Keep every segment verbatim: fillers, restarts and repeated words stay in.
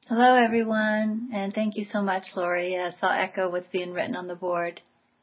Hello, everyone, and thank you so much, Lori. I saw echo what's being written on the board.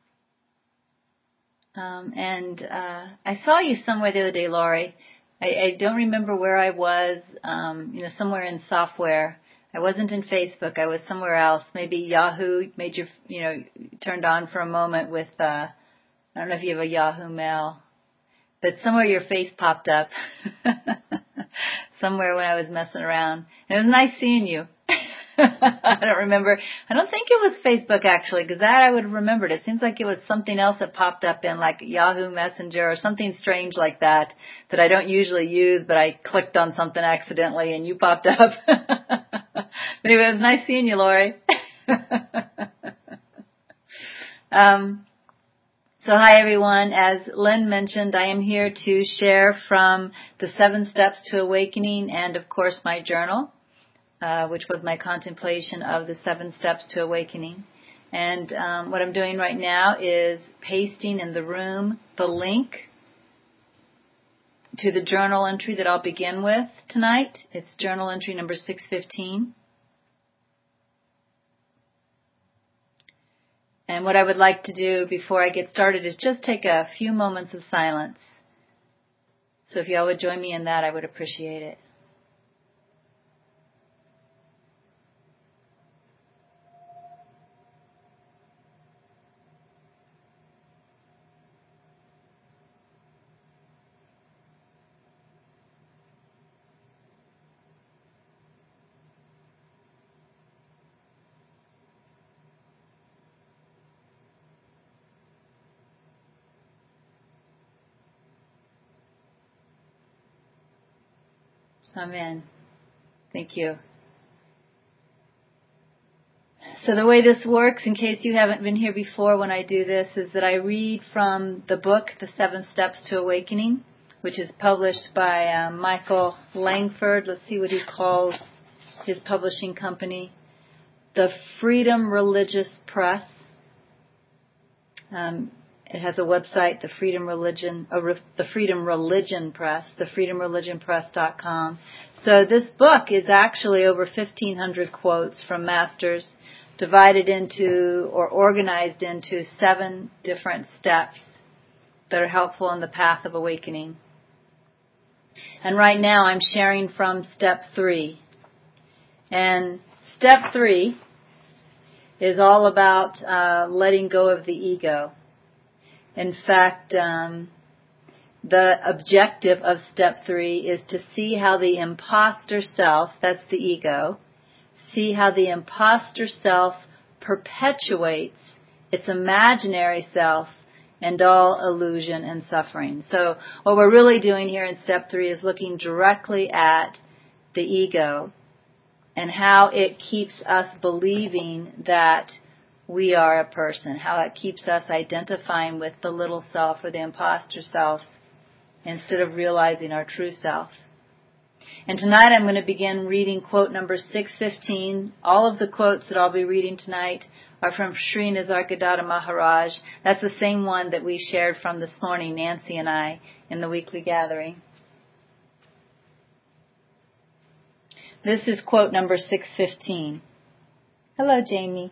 Um, and uh, I saw you somewhere the other day, Lori. I, I don't remember where I was, um, you know, somewhere in software. I wasn't in Facebook. I was somewhere else. Maybe Yahoo made you, you know, turned on for a moment with, uh, I don't know if you have a Yahoo Mail, but somewhere your face popped up. Somewhere when I was messing around. And it was nice seeing you. I don't remember. I don't think it was Facebook, actually, because that I would have remembered. It seems like it was something else that popped up in, like Yahoo Messenger or something strange like that that I don't usually use, but I clicked on something accidentally and you popped up. But anyway, it was nice seeing you, Lori. um, so hi, everyone. As Lynn mentioned, I am here to share from the Seven Steps to Awakening and, of course, my journal. Uh, which was my contemplation of the seven steps to awakening. And um, what I'm doing right now is pasting in the room the link to the journal entry that I'll begin with tonight. It's journal entry number six fifteen. And what I would like to do before I get started is just take a few moments of silence. So if y'all would join me in that, I would appreciate it. Amen. Thank you. So the way this works, in case you haven't been here before when I do this, is that I read from the book, The Seven Steps to Awakening, which is published by um, Michael Langford. Let's see what he calls his publishing company. The Freedom Religious Press. Um, it has a website, the Freedom Religion, uh, the Freedom Religion Press, the freedom religion press dot com. So this book is actually over fifteen hundred quotes from masters, divided into or organized into seven different steps that are helpful in the path of awakening. And right now I'm sharing from step three. And step three is all about uh, letting go of the ego. In fact, um, the objective of step three is to see how the imposter self, that's the ego, see how the imposter self perpetuates its imaginary self and all illusion and suffering. So what we're really doing here in step three is looking directly at the ego and how it keeps us believing that we are a person, how it keeps us identifying with the little self or the imposter self instead of realizing our true self. And tonight I'm going to begin reading quote number six fifteen. All of the quotes that I'll be reading tonight are from Sri Nisargadatta Maharaj. That's the same one that we shared from this morning, Nancy and I, in the weekly gathering. This is quote number six fifteen. Hello, Jamie.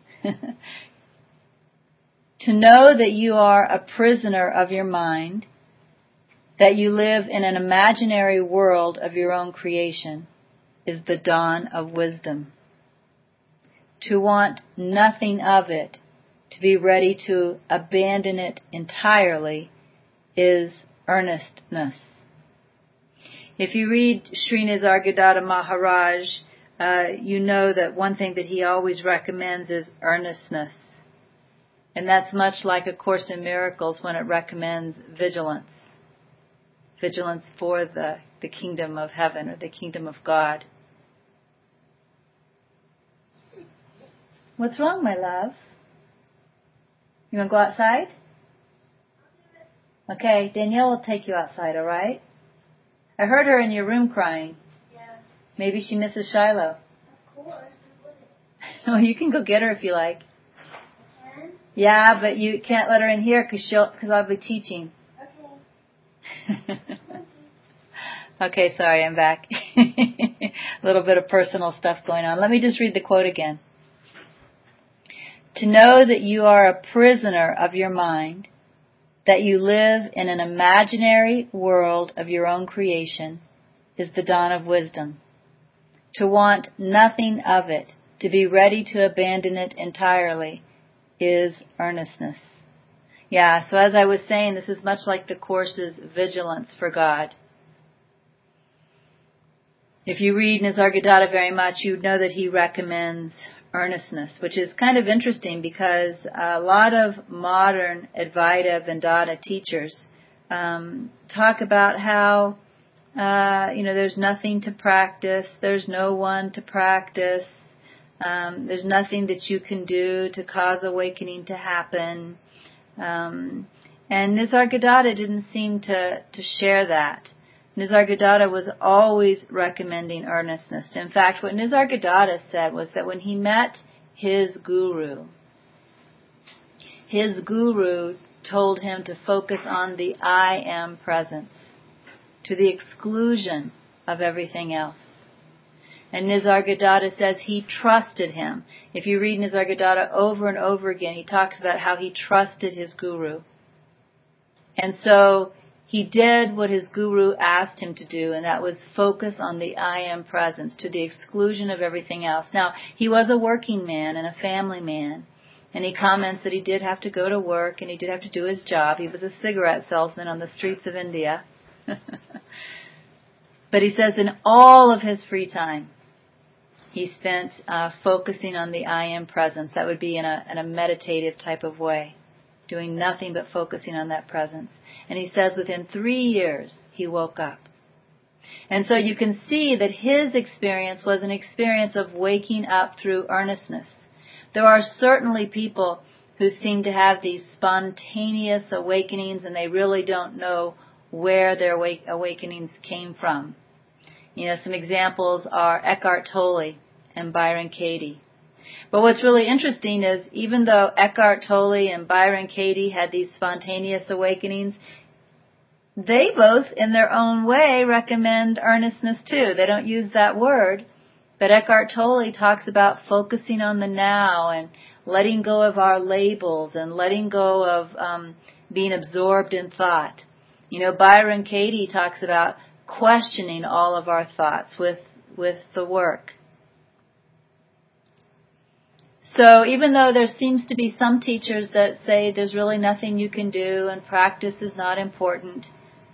To know that you are a prisoner of your mind, that you live in an imaginary world of your own creation, is the dawn of wisdom. To want nothing of it, to be ready to abandon it entirely, is earnestness. If you read Sri Nisargadatta Maharaj, uh, you know that one thing that he always recommends is earnestness. And that's much like A Course in Miracles when it recommends vigilance. Vigilance for the, the kingdom of heaven or the kingdom of God. What's wrong, my love? You want to go outside? Okay, Danielle will take you outside, all right? I heard her in your room crying. Yeah. Maybe she misses Shiloh. Of course. Well, you can go get her if you like. Can? Yeah, but you can't let her in here because she'll because I'll be teaching. Okay. Okay, sorry, I'm back. A little bit of personal stuff going on. Let me just read the quote again. To know that you are a prisoner of your mind, that you live in an imaginary world of your own creation, is the dawn of wisdom. To want nothing of it, to be ready to abandon it entirely, is earnestness. Yeah, so as I was saying, this is much like the Course's vigilance for God. If you read Nisargadatta very much, you know that he recommends earnestness, which is kind of interesting because a lot of modern Advaita Vedanta teachers um, talk about how, uh, you know, there's nothing to practice, there's no one to practice, um, there's nothing that you can do to cause awakening to happen. Um, and Nisargadatta didn't seem to, to share that. Nisargadatta was always recommending earnestness. In fact, what Nisargadatta said was that when he met his guru, his guru told him to focus on the I am presence, to the exclusion of everything else. And Nisargadatta says he trusted him. If you read Nisargadatta over and over again, he talks about how he trusted his guru. And so he did what his guru asked him to do, and that was focus on the I am presence to the exclusion of everything else. Now, he was a working man and a family man, and he comments that he did have to go to work and he did have to do his job. He was a cigarette salesman on the streets of India. But he says in all of his free time, he spent uh, focusing on the I am presence. That would be in a, in a meditative type of way, doing nothing but focusing on that presence. And he says within three years, he woke up. And so you can see that his experience was an experience of waking up through earnestness. There are certainly people who seem to have these spontaneous awakenings and they really don't know where their awakenings came from. You know, some examples are Eckhart Tolle and Byron Katie. But what's really interesting is even though Eckhart Tolle and Byron Katie had these spontaneous awakenings, they both, in their own way, recommend earnestness too. They don't use that word, but Eckhart Tolle talks about focusing on the now and letting go of our labels and letting go of um, being absorbed in thought. You know, Byron Katie talks about questioning all of our thoughts with with the work. So even though there seems to be some teachers that say there's really nothing you can do and practice is not important,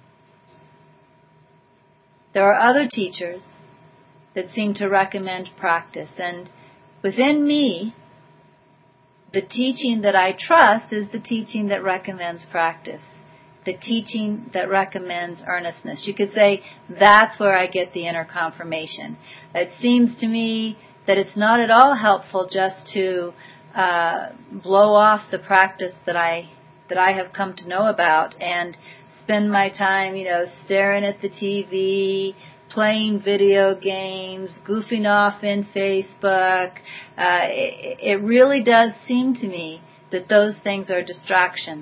there are other teachers that seem to recommend practice. And within me, the teaching that I trust is the teaching that recommends practice, the teaching that recommends earnestness. You could say that's where I get the inner confirmation. It seems to me that it's not at all helpful just to uh, blow off the practice that I that I have come to know about and spend my time, you know, staring at the T V, playing video games, goofing off in Facebook. Uh, it, it really does seem to me that those things are distractions.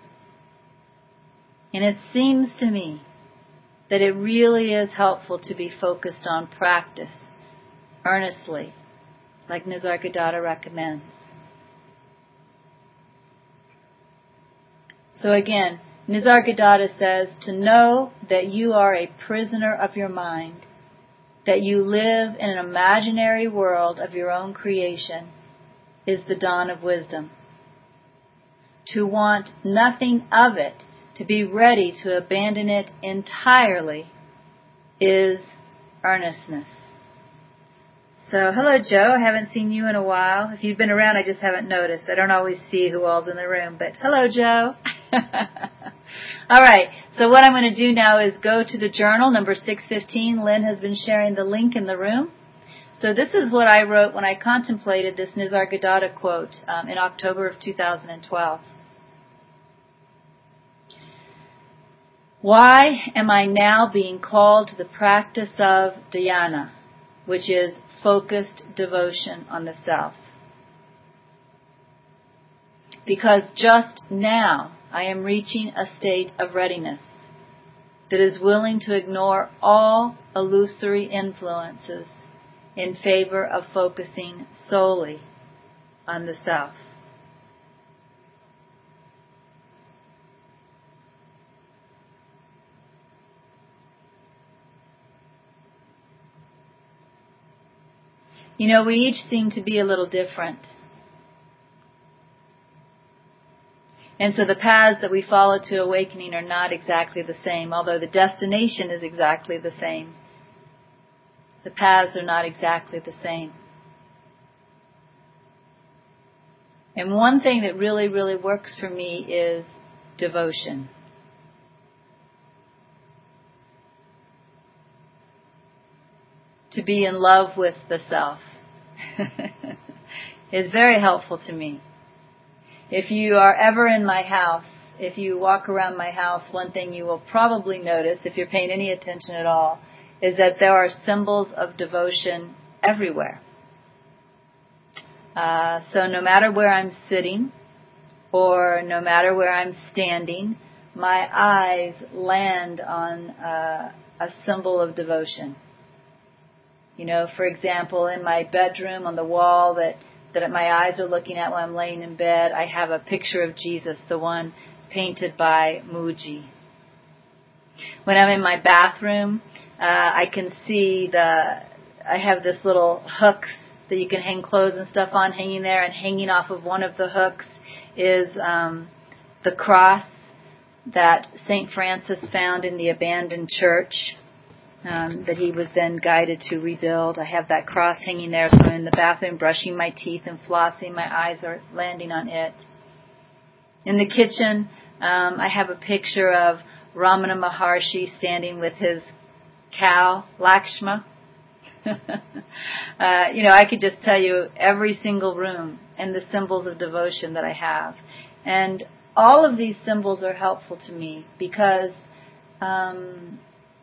And it seems to me that it really is helpful to be focused on practice, earnestly, like Nisargadatta recommends. So again, Nisargadatta says, to know that you are a prisoner of your mind, that you live in an imaginary world of your own creation, is the dawn of wisdom. To want nothing of it, to be ready to abandon it entirely, is earnestness. So, hello Joe, I haven't seen you in a while. If you've been around, I just haven't noticed. I don't always see who all's in the room, but hello Joe. All right, so what I'm going to do now is go to the journal, number six fifteen. Lynn has been sharing the link in the room. So this is what I wrote when I contemplated this Nisargadatta quote um, in October of two thousand twelve. Why am I now being called to the practice of dhyana, which is focused devotion on the self? Because just now I am reaching a state of readiness that is willing to ignore all illusory influences in favor of focusing solely on the self. You know, we each seem to be a little different. And so the paths that we follow to awakening are not exactly the same, although the destination is exactly the same. The paths are not exactly the same. And one thing that really, really works for me is devotion. To be in love with the self is very helpful to me. If you are ever in my house, if you walk around my house, one thing you will probably notice, if you're paying any attention at all, is that there are symbols of devotion everywhere. Uh, so no matter where I'm sitting, or no matter where I'm standing, my eyes land on uh, a symbol of devotion. You know, for example, in my bedroom on the wall that that my eyes are looking at when I'm laying in bed, I have a picture of Jesus, the one painted by Muji. When I'm in my bathroom, uh, I can see the, I have this little hooks that you can hang clothes and stuff on hanging there, and hanging off of one of the hooks is um, the cross that Saint Francis found in the abandoned church. Um, that he was then guided to rebuild. I have that cross hanging there, so I'm in the bathroom brushing my teeth and flossing. My eyes are landing on it. In the kitchen, um, I have a picture of Ramana Maharshi standing with his cow, Lakshma. uh, you know, I could just tell you every single room and the symbols of devotion that I have. And all of these symbols are helpful to me because um,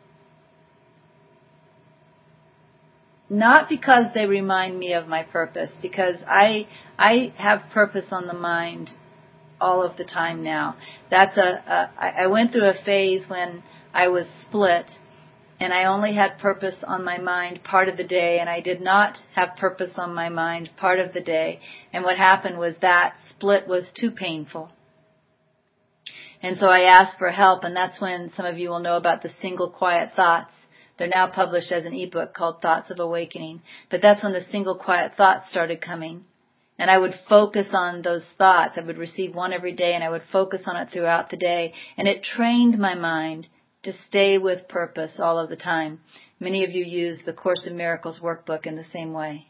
not because they remind me of my purpose, because I I have purpose on the mind all of the time now. That's a, a I went through a phase when I was split, and I only had purpose on my mind part of the day, and I did not have purpose on my mind part of the day. And what happened was that split was too painful. And so I asked for help, and that's when some of you will know about the single quiet thoughts. They're now published as an ebook called Thoughts of Awakening. But that's when the single quiet thoughts started coming. And I would focus on those thoughts. I would receive one every day, and I would focus on it throughout the day. And it trained my mind to stay with purpose all of the time. Many of you use the Course in Miracles workbook in the same way.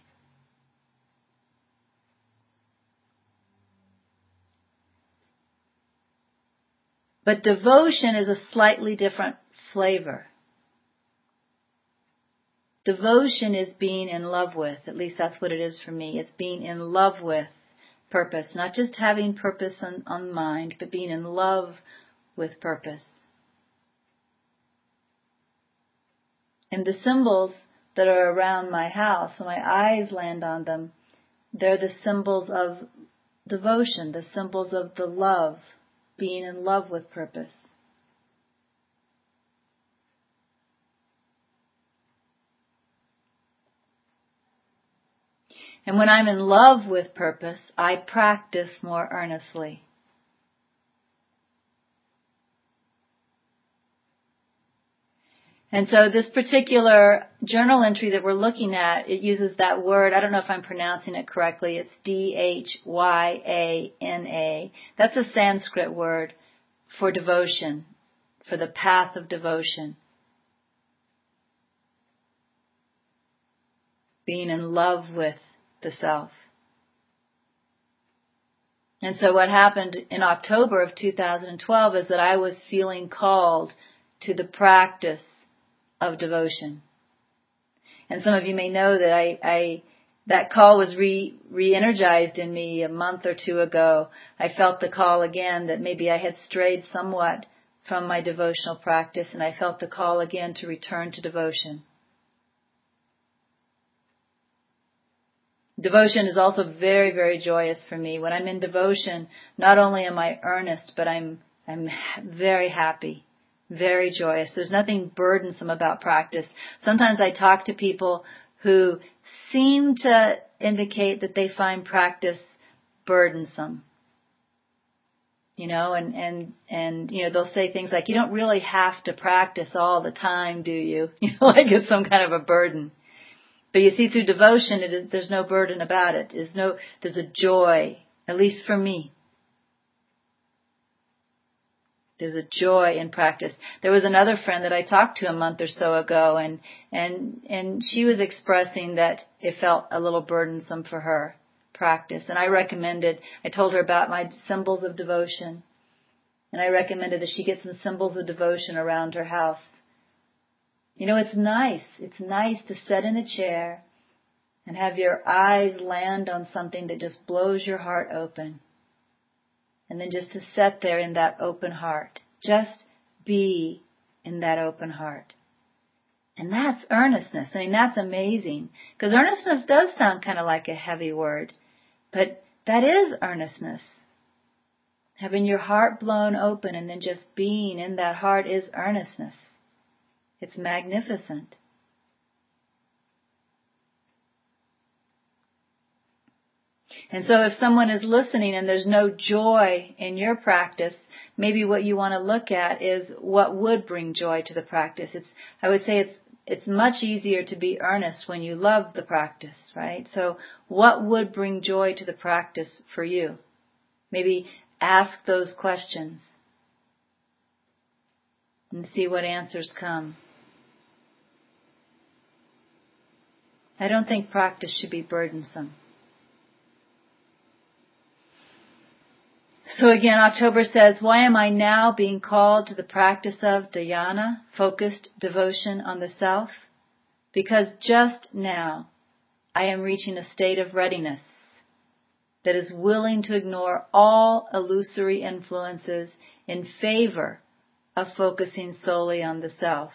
But devotion is a slightly different flavor. Devotion is being in love with, at least that's what it is for me. It's being in love with purpose, not just having purpose on, on mind, but being in love with purpose. And the symbols that are around my house, when my eyes land on them, they're the symbols of devotion, the symbols of the love, being in love with purpose. And when I'm in love with purpose, I practice more earnestly. And so this particular journal entry that we're looking at, it uses that word, I don't know if I'm pronouncing it correctly, it's D H Y A N A. That's a Sanskrit word for devotion, for the path of devotion. Being in love with the self. And so what happened in October of two thousand twelve is that I was feeling called to the practice of devotion. And some of you may know that I, I that call was re, re-energized in me a month or two ago. I felt the call again that maybe I had strayed somewhat from my devotional practice, and I felt the call again to return to devotion. Devotion is also very, very joyous for me. When I'm in devotion, not only am I earnest, but I'm I'm very happy, very joyous. There's nothing burdensome about practice. Sometimes I talk to people who seem to indicate that they find practice burdensome. You know, and, and, and, you know, they'll say things like, you don't really have to practice all the time, do you? You know, like it's some kind of a burden. But you see, through devotion, it is, there's no burden about it. There's no, there's a joy, at least for me. There's a joy in practice. There was another friend that I talked to a month or so ago, and, and, and she was expressing that it felt a little burdensome for her practice. And I recommended, I told her about my symbols of devotion. And I recommended that she get some symbols of devotion around her house. You know, it's nice. It's nice to sit in a chair and have your eyes land on something that just blows your heart open. And then just to sit there in that open heart. Just be in that open heart. And that's earnestness. I mean, that's amazing. Because earnestness does sound kind of like a heavy word. But that is earnestness. Having your heart blown open and then just being in that heart is earnestness. It's magnificent. And so if someone is listening and there's no joy in your practice, maybe what you want to look at is what would bring joy to the practice. It's, I would say it's, it's much easier to be earnest when you love the practice, right? So what would bring joy to the practice for you? Maybe ask those questions and see what answers come. I don't think practice should be burdensome. So again, October says, why am I now being called to the practice of dhyana, focused devotion on the self? Because just now I am reaching a state of readiness that is willing to ignore all illusory influences in favor of focusing solely on the self.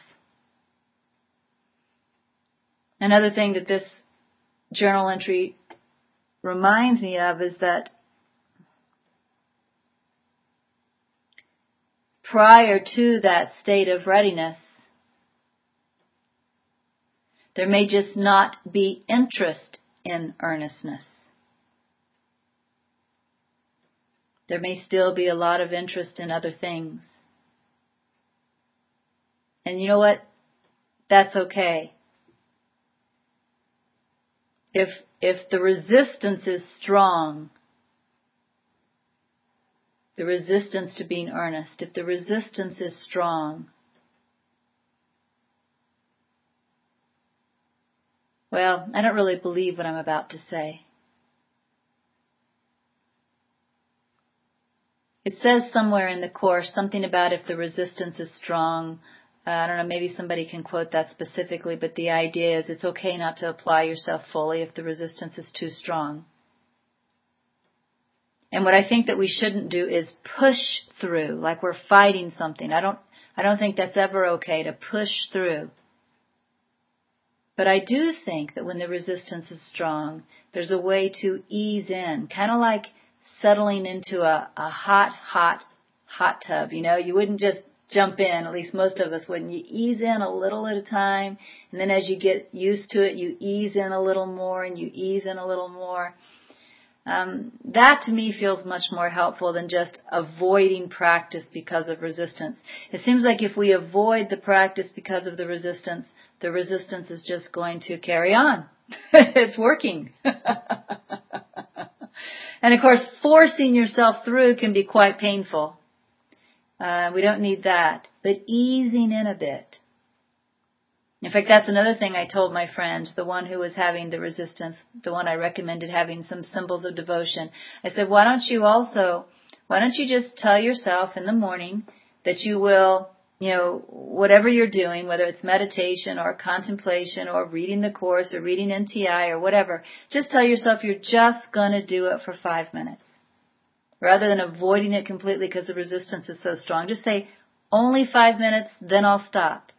Another thing that this journal entry reminds me of is that prior to that state of readiness, there may just not be interest in earnestness. There may still be a lot of interest in other things. And you know what? That's okay. If, if the resistance is strong, the resistance to being earnest, if the resistance is strong, well, I don't really believe what I'm about to say. It says somewhere in the Course something about if the resistance is strong. Uh, I don't know, maybe somebody can quote that specifically, but the idea is it's okay not to apply yourself fully if the resistance is too strong. And what I think that we shouldn't do is push through, like we're fighting something. I don't, I don't think that's ever okay to push through. But I do think that when the resistance is strong, there's a way to ease in, kind of like settling into a, a hot, hot, hot tub. You know, you wouldn't just jump in, at least most of us wouldn't. You ease in a little at a time, and then as you get used to it, you ease in a little more, and you ease in a little more. Um, that to me feels much more helpful than just avoiding practice because of resistance. It seems like if we avoid the practice because of the resistance, the resistance is just going to carry on. It's working. And of course, forcing yourself through can be quite painful. Uh, we don't need that. But easing in a bit. In fact, that's another thing I told my friend, the one who was having the resistance, the one I recommended having some symbols of devotion. I said, why don't you also, why don't you just tell yourself in the morning that you will, you know, whatever you're doing, whether it's meditation or contemplation or reading the Course or reading N T I or whatever, just tell yourself you're just going to do it for five minutes. Rather than avoiding it completely because the resistance is so strong. Just say, only five minutes, then I'll stop.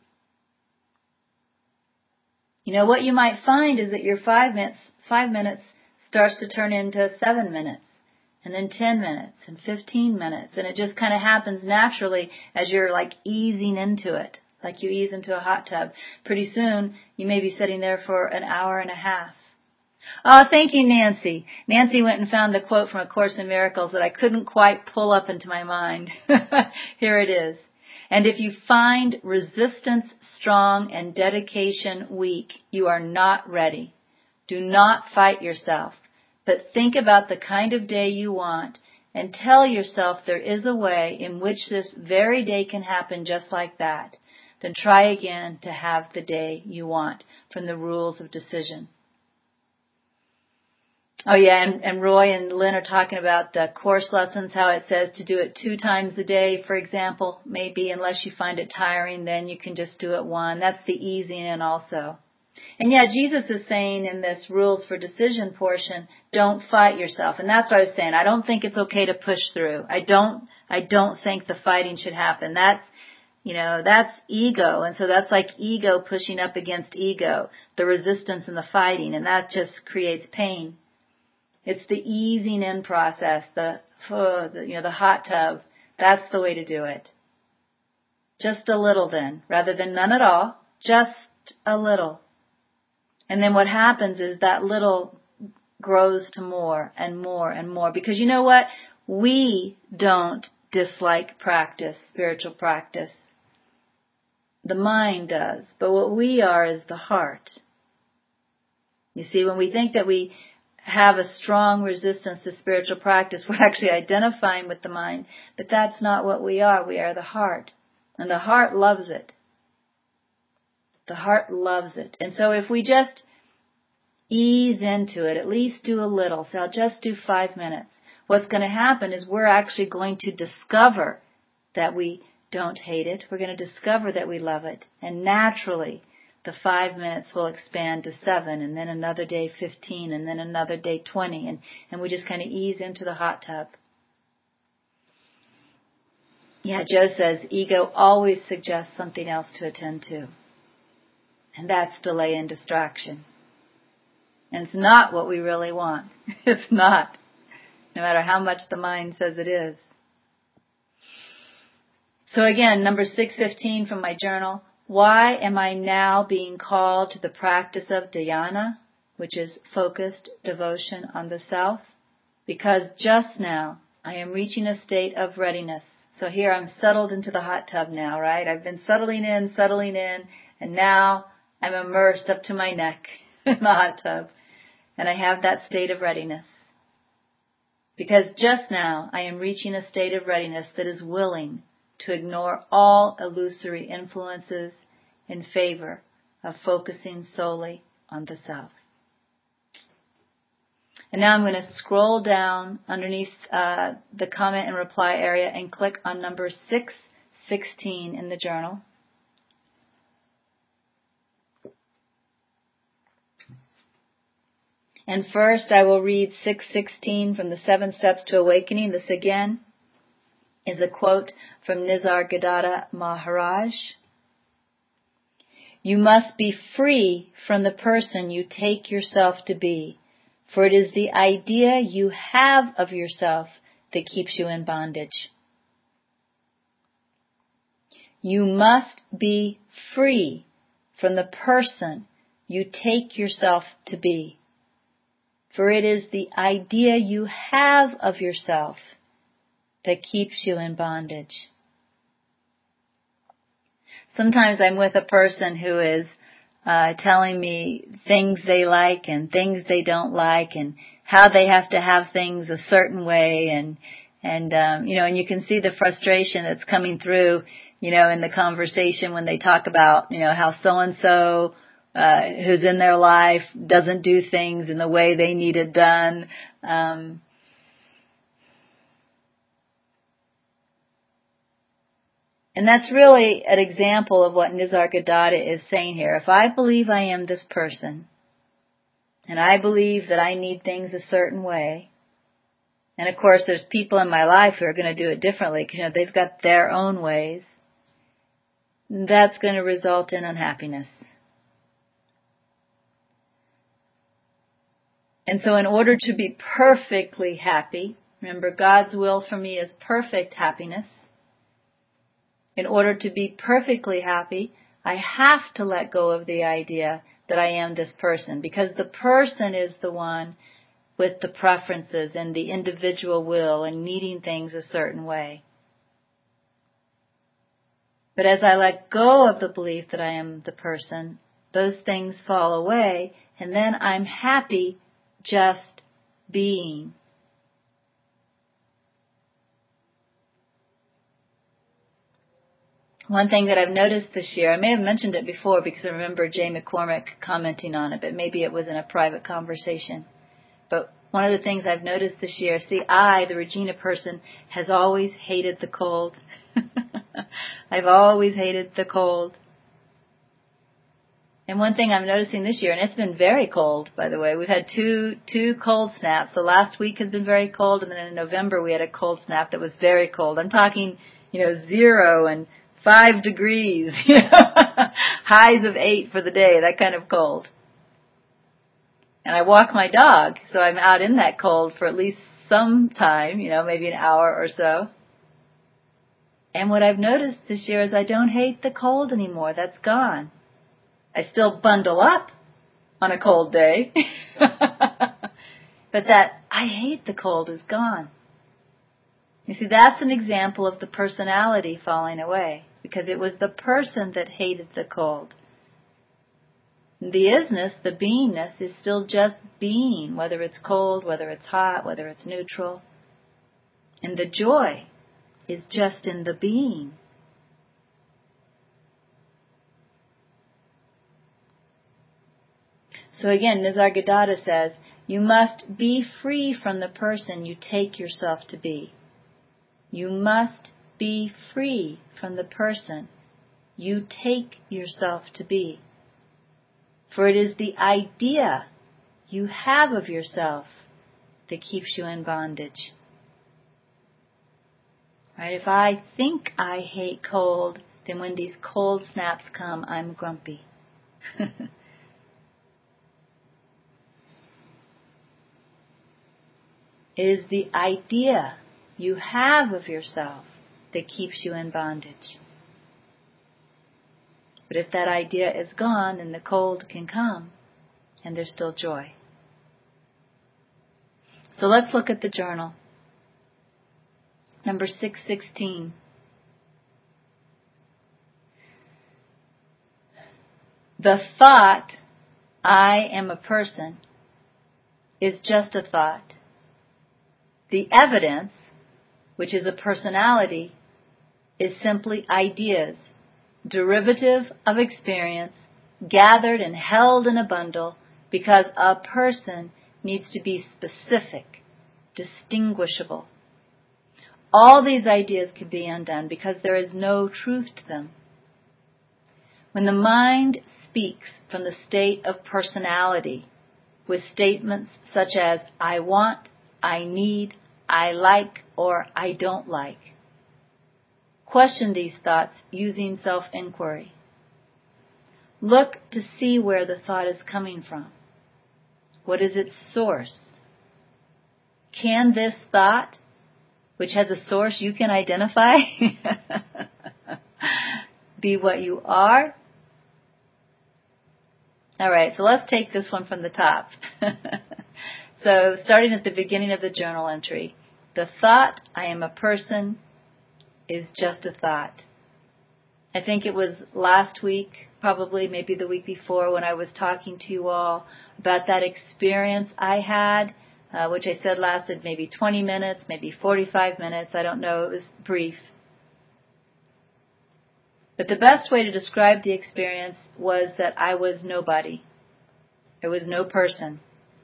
You know, what you might find is that your five minutes, five minutes starts to turn into seven minutes, and then ten minutes, and fifteen minutes, and it just kind of happens naturally as you're like easing into it. like you ease into a hot tub. Pretty soon, you may be sitting there for an hour and a half. Oh, thank you, Nancy. Nancy went and found the quote from A Course in Miracles that I couldn't quite pull up into my mind. Here it is. And if you find resistance strong and dedication weak, you are not ready. Do not fight yourself, but think about the kind of day you want and tell yourself there is a way in which this very day can happen just like that. Then try again to have the day you want from the Rules of Decision. Oh yeah, and, and Roy and Lynn are talking about the course lessons, how it says to do it two times a day, for example. Maybe unless you find it tiring, then you can just do it one. That's the easing in also. And yeah, Jesus is saying in this Rules for Decision portion, don't fight yourself. And that's what I was saying. I don't think it's okay to push through. I don't, I don't think the fighting should happen. That's, you know, that's ego. And so that's like ego pushing up against ego, the resistance and the fighting. And that just creates pain. It's the easing in process, the, oh, the, you know, the hot tub. That's the way to do it. Just a little then, rather than none at all, just a little. And then what happens is that little grows to more and more and more. Because you know what? We don't dislike practice, spiritual practice. The mind does. But what we are is the heart. You see, when we think that we have a strong resistance to spiritual practice, we're actually identifying with the mind. But that's not what we are. We are the heart. And the heart loves it. The heart loves it. And so if we just ease into it, at least do a little. So I'll just do five minutes. What's going to happen is we're actually going to discover that we don't hate it. We're going to discover that we love it. And naturally, the five minutes will expand to seven, and then another day fifteen, and then another day twenty, and, and we just kind of ease into the hot tub. Yeah, Joe says, ego always suggests something else to attend to. And that's delay and distraction. And it's not what we really want. It's not. No matter how much the mind says it is. So again, number six fifteen from my journal. Why am I now being called to the practice of dhyana, which is focused devotion on the self? Because just now I am reaching a state of readiness. So here I'm settled into the hot tub now, right? I've been settling in, settling in, and now I'm immersed up to my neck in the hot tub. And I have that state of readiness. Because just now I am reaching a state of readiness that is willing to ignore all illusory influences in favor of focusing solely on the self. And now I'm going to scroll down underneath uh, the comment and reply area and click on number six sixteen in the journal. And first I will read six sixteen from the Seven Steps to Awakening. This again is a quote from Nisargadatta Maharaj. You must be free from the person you take yourself to be, for it is the idea you have of yourself that keeps you in bondage. You must be free from the person you take yourself to be, for it is the idea you have of yourself that keeps you in bondage. Sometimes I'm with a person who is uh, telling me things they like and things they don't like and how they have to have things a certain way, and and um, you know, and you can see the frustration that's coming through, you know, in the conversation when they talk about, you know, how so and so uh who's in their life doesn't do things in the way they need it done. Um, And that's really an example of what Nisargadatta is saying here. If I believe I am this person, and I believe that I need things a certain way, and of course there's people in my life who are going to do it differently because, you know, they've got their own ways, that's going to result in unhappiness. And so in order to be perfectly happy, remember God's will for me is perfect happiness. In order to be perfectly happy, I have to let go of the idea that I am this person, because the person is the one with the preferences and the individual will and needing things a certain way. But as I let go of the belief that I am the person, those things fall away, and then I'm happy just being. One thing that I've noticed this year, I may have mentioned it before because I remember Jay McCormick commenting on it, but maybe it was in a private conversation. But one of the things I've noticed this year, see, I, the Regina person, has always hated the cold. I've always hated the cold. And one thing I'm noticing this year, and it's been very cold, by the way, we've had two two cold snaps. The last week has been very cold, and then in November we had a cold snap that was very cold. I'm talking, you know, zero and five degrees, you know, highs of eight for the day, that kind of cold. And I walk my dog, so I'm out in that cold for at least some time, you know, maybe an hour or so. And what I've noticed this year is I don't hate the cold anymore. That's gone. I still bundle up on a cold day, but that I hate the cold is gone. You see, that's an example of the personality falling away, because it was the person that hated the cold. The isness, the beingness, is still just being, whether it's cold, whether it's hot, whether it's neutral. And the joy is just in the being. So again, Nisargadatta says, you must be free from the person you take yourself to be. You must be free from the person you take yourself to be. For it is the idea you have of yourself that keeps you in bondage. Right? If I think I hate cold, then when these cold snaps come, I'm grumpy. It is the idea you have of yourself that keeps you in bondage. But if that idea is gone, then the cold can come, and there's still joy. So let's look at the journal. Number six sixteen. The thought, I am a person, is just a thought. The evidence, which is a personality, is simply ideas, derivative of experience, gathered and held in a bundle because a person needs to be specific, distinguishable. All these ideas can be undone because there is no truth to them. When the mind speaks from the state of personality with statements such as, I want, I need, I like, or I don't like, question these thoughts using self-inquiry. Look to see where the thought is coming from. What is its source? Can this thought, which has a source you can identify, be what you are? All right, so let's take this one from the top. So starting at the beginning of the journal entry, the thought, I am a person, is just a thought. I think it was last week, probably maybe the week before, when I was talking to you all about that experience I had, uh, which I said lasted maybe twenty minutes, maybe forty-five minutes. I don't know. It was brief. But the best way to describe the experience was that I was nobody. I was no person.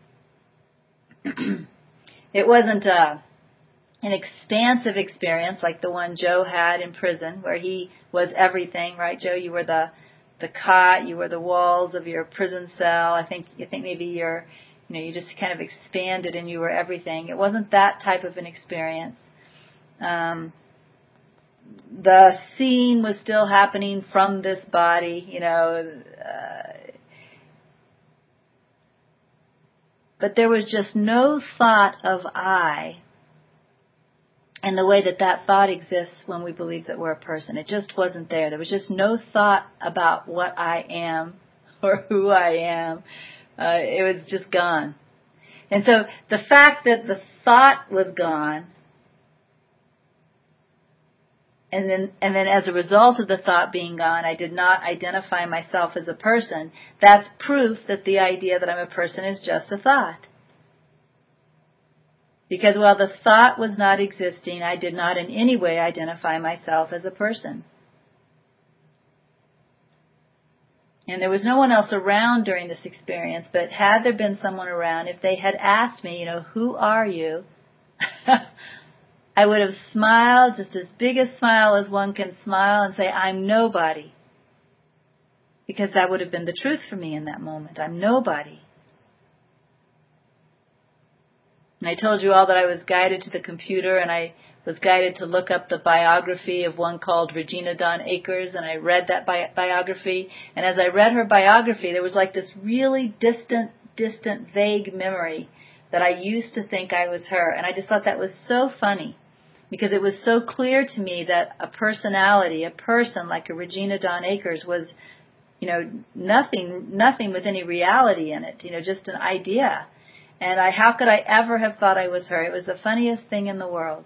It wasn't uh, an expansive experience like the one Joe had in prison, where he was everything, right, Joe? You were the the cot, you were the walls of your prison cell. I think I think maybe you're, you know, you just kind of expanded and you were everything. It wasn't that type of an experience. Um, the scene was still happening from this body, you know. Uh, But there was just no thought of I and the way that that thought exists when we believe that we're a person. It just wasn't there. There was just no thought about what I am or who I am. Uh, it was just gone. And so the fact that the thought was gone, and then and then as a result of the thought being gone, I did not identify myself as a person, that's proof that the idea that I'm a person is just a thought. Because while the thought was not existing, I did not in any way identify myself as a person. And there was no one else around during this experience, but had there been someone around, if they had asked me, you know, who are you? I would have smiled, just as big a smile as one can smile, and say, I'm nobody. Because that would have been the truth for me in that moment. I'm nobody. And I told you all that I was guided to the computer, and I was guided to look up the biography of one called Regina Dawn Akers, and I read that bi- biography. And as I read her biography, there was like this really distant, distant, vague memory that I used to think I was her. And I just thought that was so funny, because it was so clear to me that a personality, a person like a Regina Dawn Akers was, you know, nothing, nothing with any reality in it, you know, just an idea. And I, how could I ever have thought I was her? It was the funniest thing in the world.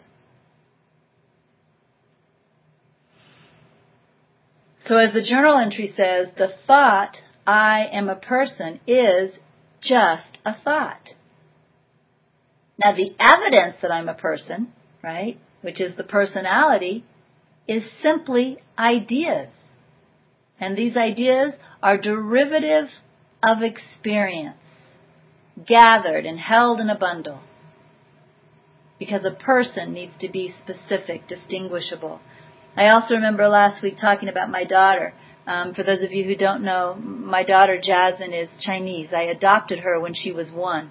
So as the journal entry says, the thought, I am a person, is just a thought. Now the evidence that I'm a person, right, which is the personality, is simply ideas. And these ideas are derivative of experience, gathered and held in a bundle. Because a person needs to be specific, distinguishable. I also remember last week talking about my daughter. Um, for those of you who don't know, my daughter Jasmine is Chinese. I adopted her when she was one.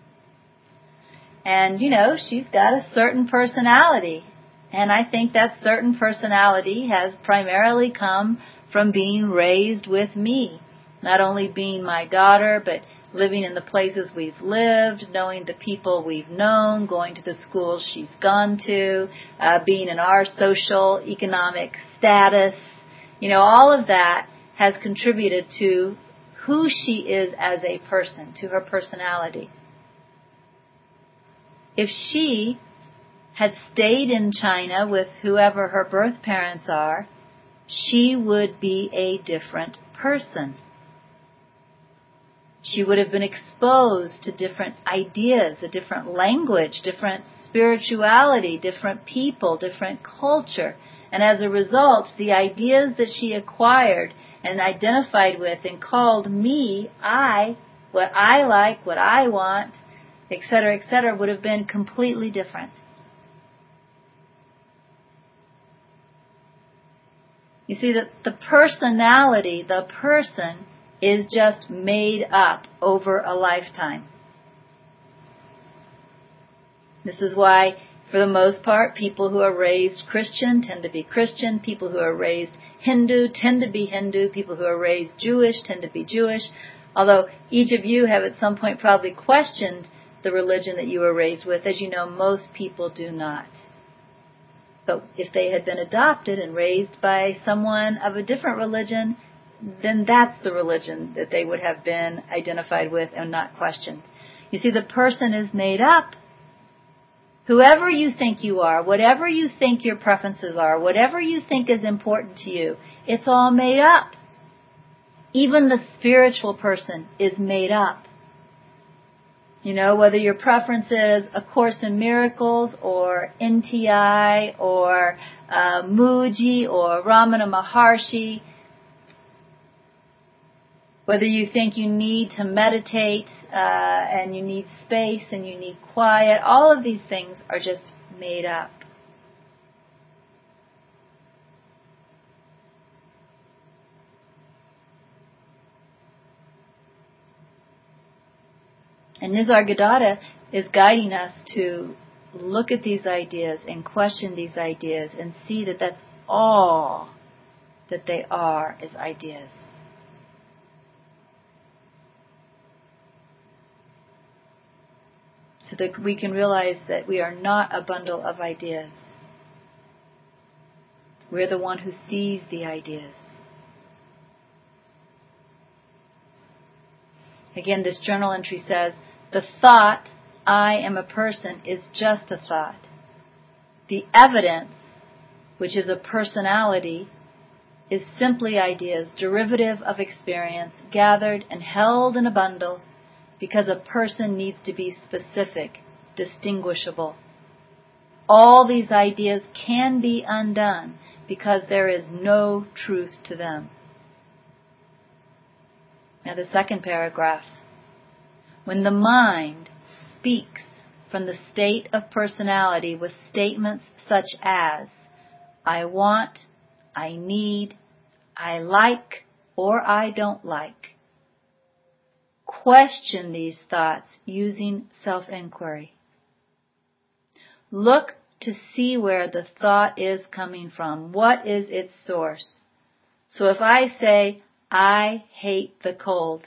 And, you know, she's got a certain personality. And I think that certain personality has primarily come from being raised with me. Not only being my daughter, but living in the places we've lived, knowing the people we've known, going to the schools she's gone to, uh, being in our social, economic status. You know, all of that has contributed to who she is as a person, to her personality. If she had stayed in China with whoever her birth parents are, she would be a different person. She would have been exposed to different ideas, a different language, different spirituality, different people, different culture. And as a result, the ideas that she acquired and identified with and called me, I, what I like, what I want, et cetera, et cetera, would have been completely different. You see, that the personality, the person, is just made up over a lifetime. This is why, for the most part, people who are raised Christian tend to be Christian. People who are raised Hindu tend to be Hindu. People who are raised Jewish tend to be Jewish. Although each of you have at some point probably questioned the religion that you were raised with. As you know, most people do not. But if they had been adopted and raised by someone of a different religion, then that's the religion that they would have been identified with and not questioned. You see, the person is made up. Whoever you think you are, whatever you think your preferences are, whatever you think is important to you, it's all made up. Even the spiritual person is made up. You know, whether your preference is A Course in Miracles or N T I or uh, Mooji or Ramana Maharshi, whether you think you need to meditate uh, and you need space and you need quiet, all of these things are just made up. And Nisargadatta is guiding us to look at these ideas and question these ideas and see that that's all that they are, is ideas. So that we can realize that we are not a bundle of ideas. We're the one who sees the ideas. Again, this journal entry says, the thought, I am a person, is just a thought. The evidence, which is a personality, is simply ideas, derivative of experience, gathered and held in a bundle, because a person needs to be specific, distinguishable. All these ideas can be undone because there is no truth to them. Now the second paragraph. When the mind speaks from the state of personality with statements such as, I want, I need, I like, or I don't like, question these thoughts using self-inquiry. Look to see where the thought is coming from. What is its source? So if I say, I hate the cold.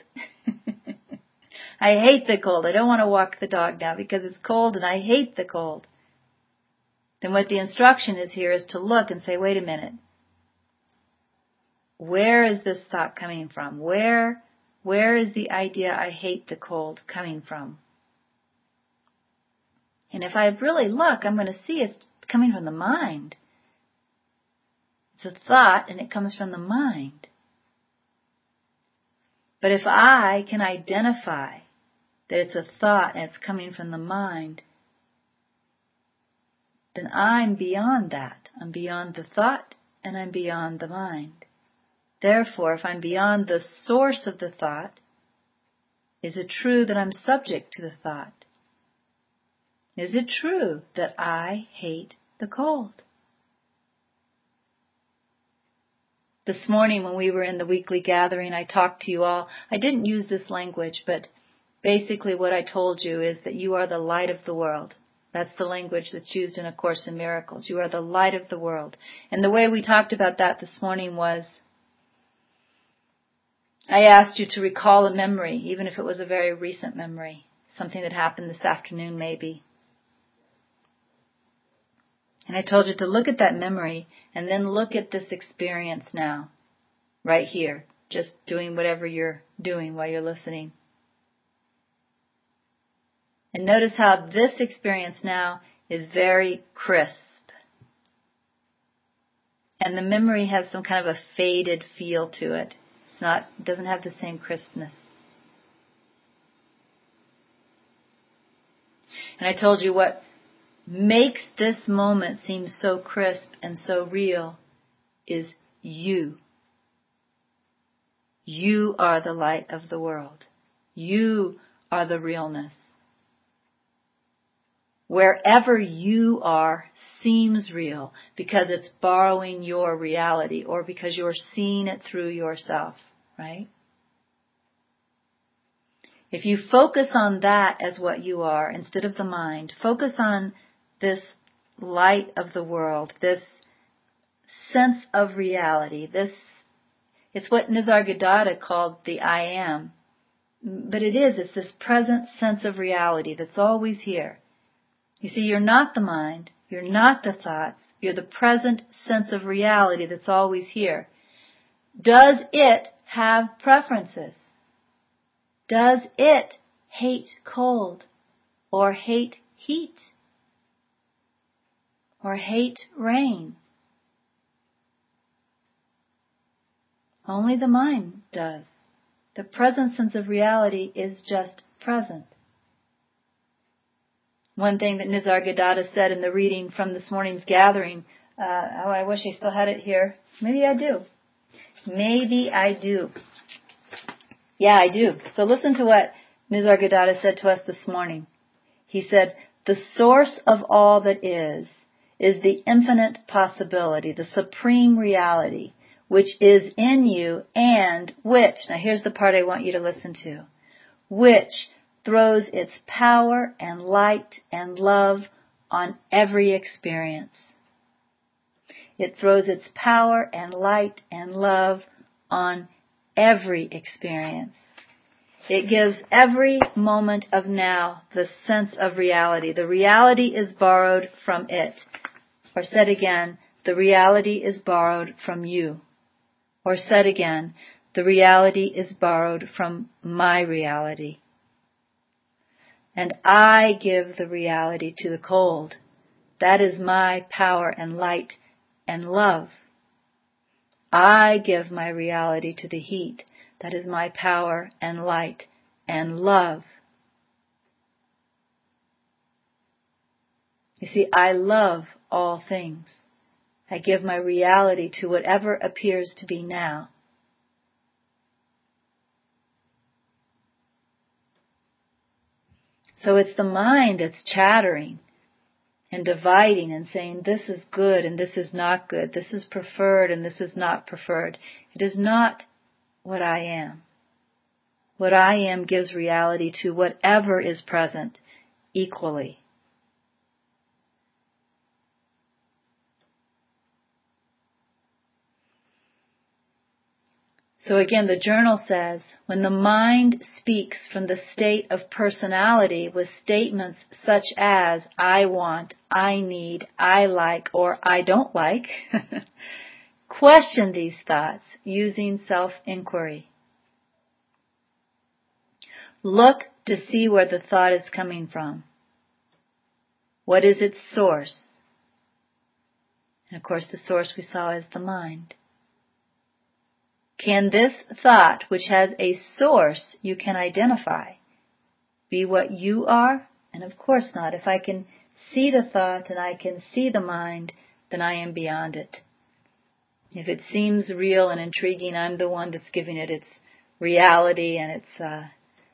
I hate the cold. I don't want to walk the dog now because it's cold and I hate the cold. Then what the instruction is here is to look and say, wait a minute. Where is this thought coming from? Where, where is the idea I hate the cold coming from? And if I really look, I'm going to see it's coming from the mind. It's a thought and it comes from the mind. But if I can identify that it's a thought and it's coming from the mind, then I'm beyond that. I'm beyond the thought and I'm beyond the mind. Therefore, if I'm beyond the source of the thought, is it true that I'm subject to the thought? Is it true that I hate the cold? This morning when we were in the weekly gathering, I talked to you all. I didn't use this language, but basically what I told you is that you are the light of the world. That's the language that's used in A Course in Miracles. You are the light of the world. And the way we talked about that this morning was, I asked you to recall a memory, even if it was a very recent memory, something that happened this afternoon maybe. And I told you to look at that memory and then look at this experience now, right here, just doing whatever you're doing while you're listening. And notice how this experience now is very crisp. And the memory has some kind of a faded feel to it. It's not, it doesn't have the same crispness. And I told you what makes this moment seem so crisp and so real is you. You are the light of the world. You are the realness. Wherever you are seems real because it's borrowing your reality or because you're seeing it through yourself, right? If you focus on that as what you are instead of the mind, focus on this light of the world, this sense of reality, this, it's what Nisargadatta called the I am. But it is, it's this present sense of reality that's always here. You see, you're not the mind, you're not the thoughts, you're the present sense of reality that's always here. Does it have preferences? Does it hate cold or hate heat? Or hate rain? Only the mind does. The present sense of reality is just present. One thing that Nisargadatta said in the reading from this morning's gathering, uh, oh, I wish I still had it here. Maybe I do. Maybe I do. Yeah, I do. So listen to what Nisargadatta said to us this morning. He said, the source of all that is, is the infinite possibility, the supreme reality, which is in you and which, now here's the part I want you to listen to, which throws its power and light and love on every experience. It throws its power and light and love on every experience. It gives every moment of now the sense of reality. The reality is borrowed from it. Or said again, the reality is borrowed from you. Or said again, the reality is borrowed from my reality. And I give the reality to the cold. That is my power and light and love. I give my reality to the heat. That is my power and light and love. You see, I love all things. I give my reality to whatever appears to be now. So it's the mind that's chattering and dividing and saying this is good and this is not good, this is preferred and this is not preferred. It is not what I am. What I am gives reality to whatever is present equally. So again, the journal says, when the mind speaks from the state of personality with statements such as, I want, I need, I like, or I don't like, question these thoughts using self-inquiry. Look to see where the thought is coming from. What is its source? And of course, the source we saw is the mind. Can this thought, which has a source you can identify, be what you are? And of course not. If I can see the thought and I can see the mind, then I am beyond it. If it seems real and intriguing, I'm the one that's giving it its reality and its uh,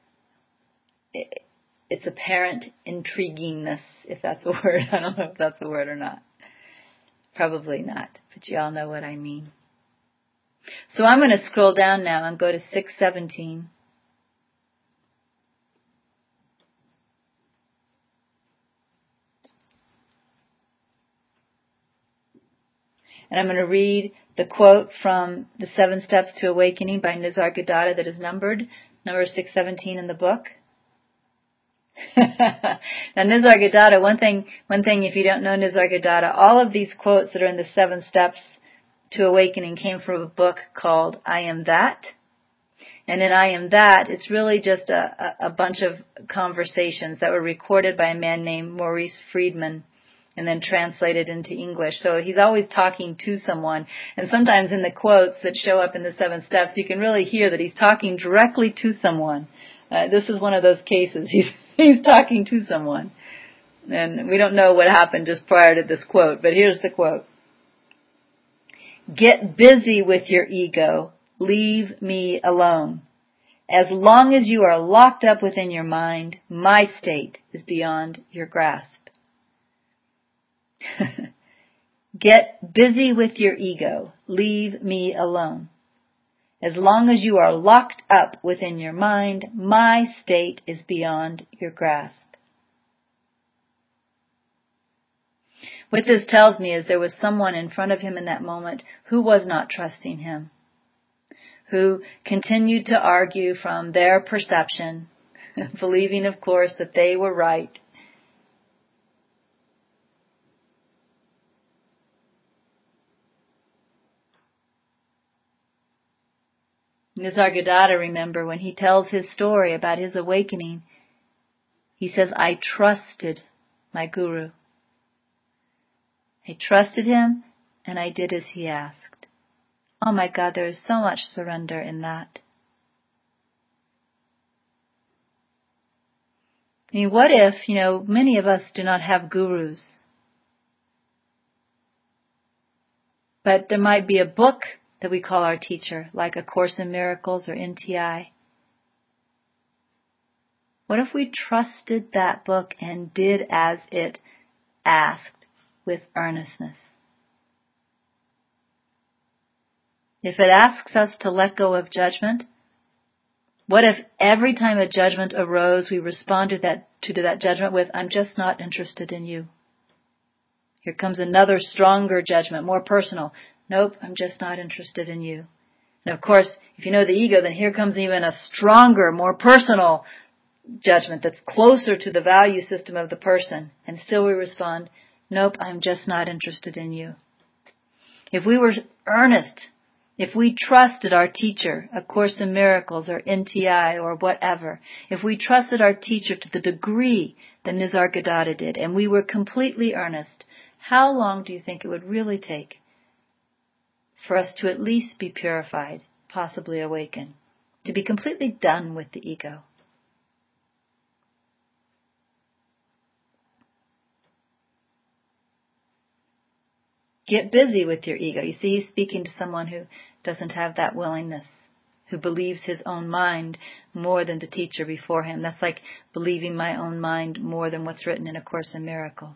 its apparent intriguingness, if that's a word. I don't know if that's a word or not. Probably not, but you all know what I mean. So I'm going to scroll down now and go to six seventeen. And I'm going to read the quote from The Seven Steps to Awakening by Nisargadatta that is numbered, number six seventeen in the book. Now Nisargadatta, one thing, one thing if you don't know Nisargadatta, all of these quotes that are in the Seven Steps to Awakening came from a book called I Am That. And in I Am That, it's really just a, a, a bunch of conversations that were recorded by a man named Maurice Friedman and then translated into English. So he's always talking to someone. And sometimes in the quotes that show up in the Seven Steps, you can really hear that he's talking directly to someone. Uh, this is one of those cases. He's, he's talking to someone. And we don't know what happened just prior to this quote, but here's the quote. Get busy with your ego. Leave me alone. As long as you are locked up within your mind, my state is beyond your grasp. Get busy with your ego. Leave me alone. As long as you are locked up within your mind, my state is beyond your grasp. What this tells me is there was someone in front of him in that moment who was not trusting him, who continued to argue from their perception, believing, of course, that they were right. Nisargadatta, remember, when he tells his story about his awakening, he says, I trusted my guru. I trusted him, and I did as he asked. Oh my God, there is so much surrender in that. I mean, what if, you know, many of us do not have gurus, but there might be a book that we call our teacher, like A Course in Miracles or N T I. What if we trusted that book and did as it asked? With earnestness. If it asks us to let go of judgment, what if every time a judgment arose, we responded that, to that judgment with, I'm just not interested in you. Here comes another stronger judgment, more personal. Nope, I'm just not interested in you. And of course, if you know the ego, then here comes even a stronger, more personal judgment that's closer to the value system of the person. And still we respond, nope, I'm just not interested in you. If we were earnest, if we trusted our teacher, A Course in Miracles or N T I or whatever, if we trusted our teacher to the degree that Nisargadatta did, and we were completely earnest, how long do you think it would really take for us to at least be purified, possibly awaken, to be completely done with the ego? Get busy with your ego. You see, he's speaking to someone who doesn't have that willingness, who believes his own mind more than the teacher before him. That's like believing my own mind more than what's written in A Course in Miracles.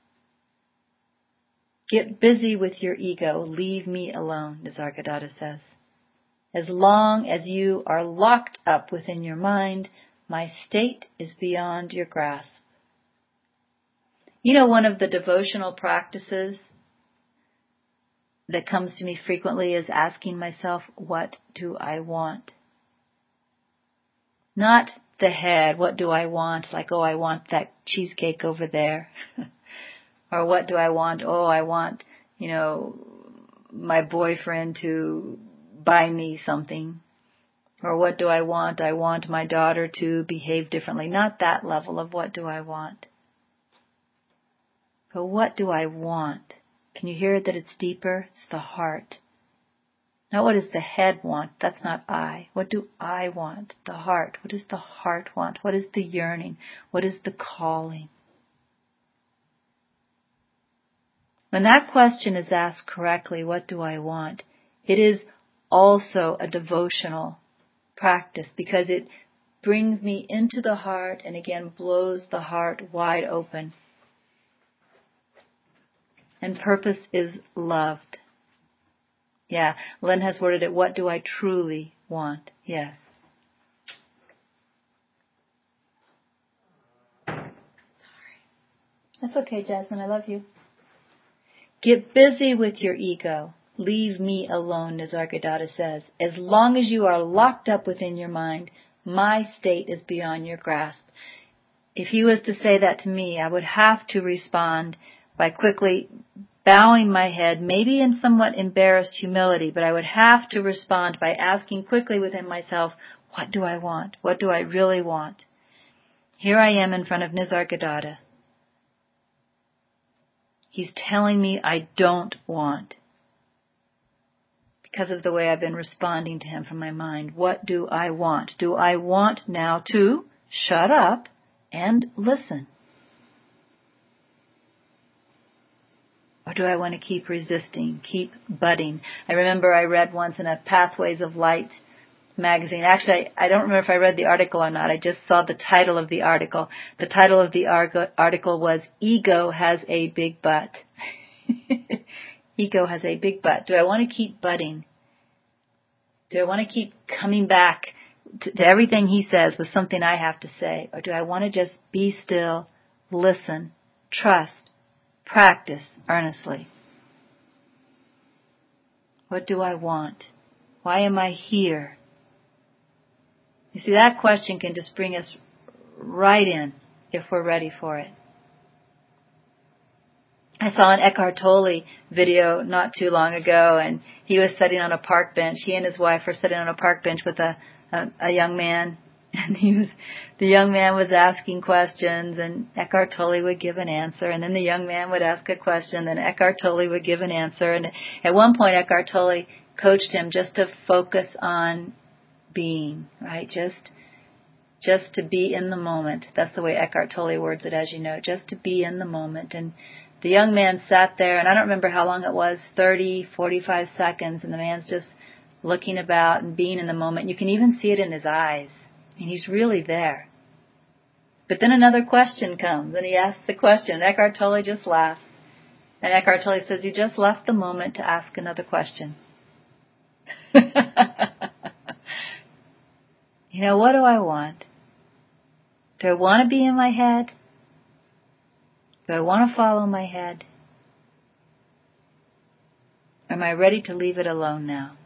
Get busy with your ego. Leave me alone, Nisargadatta says. As long as you are locked up within your mind, my state is beyond your grasp. You know, one of the devotional practices that comes to me frequently is asking myself, what do I want? Not the head, what do I want? Like, oh, I want that cheesecake over there. Or what do I want? Oh, I want, you know, my boyfriend to buy me something. Or what do I want? I want my daughter to behave differently. Not that level of what do I want. But what do I want? Can you hear that it's deeper? It's the heart. Not what does the head want? That's not I. What do I want? The heart. What does the heart want? What is the yearning? What is the calling? When that question is asked correctly, what do I want? It is also a devotional practice because it brings me into the heart and again blows the heart wide open. And purpose is loved. Yeah, Len has worded it, what do I truly want? Yes. Sorry. That's okay, Jasmine, I love you. Get busy with your ego. Leave me alone, Nisargadatta says. As long as you are locked up within your mind, my state is beyond your grasp. If he was to say that to me, I would have to respond by quickly bowing my head, maybe in somewhat embarrassed humility, but I would have to respond by asking quickly within myself, what do I want? What do I really want? Here I am in front of Nisargadatta. He's telling me I don't want because of the way I've been responding to him from my mind. What do I want? Do I want now to shut up and listen? Or do I want to keep resisting, keep budding? I remember I read once in a Pathways of Light magazine. Actually, I, I don't remember if I read the article or not. I just saw the title of the article. The title of the arg- article was, Ego Has a Big Butt. Ego has a big butt. Do I want to keep budding? Do I want to keep coming back to, to everything he says with something I have to say? Or do I want to just be still, listen, trust, practice earnestly? What do I want? Why am I here? You see, that question can just bring us right in if we're ready for it. I saw an Eckhart Tolle video not too long ago, and he was sitting on a park bench. He and his wife were sitting on a park bench with a, a, a young man, and he was, the young man was asking questions, and Eckhart Tolle would give an answer, and then the young man would ask a question, and Eckhart Tolle would give an answer, and at one point Eckhart Tolle coached him just to focus on being, right? Just, just to be in the moment. That's the way Eckhart Tolle words it, as you know, just to be in the moment. And the young man sat there, and I don't remember how long it was, thirty, forty-five seconds, and the man's just looking about and being in the moment. You can even see it in his eyes. And he's really there. But then another question comes, and he asks the question, and Eckhart Tolle just laughs. And Eckhart Tolle says, you just left the moment to ask another question. You know, what do I want? Do I want to be in my head? Do I want to follow my head? Am I ready to leave it alone now?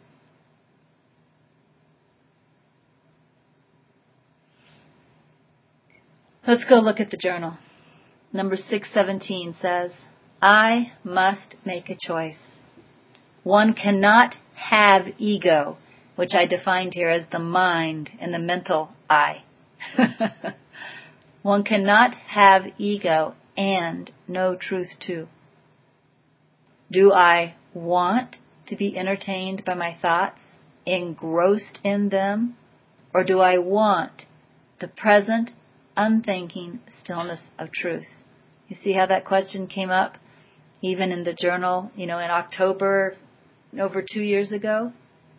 Let's go look at the journal. Number six seventeen says, I must make a choice. One cannot have ego, which I defined here as the mind and the mental I. One cannot have ego and know truth too. Do I want to be entertained by my thoughts, engrossed in them, or do I want the present, unthinking stillness of truth? You see how that question came up even in the journal, you know, in October, over two years ago?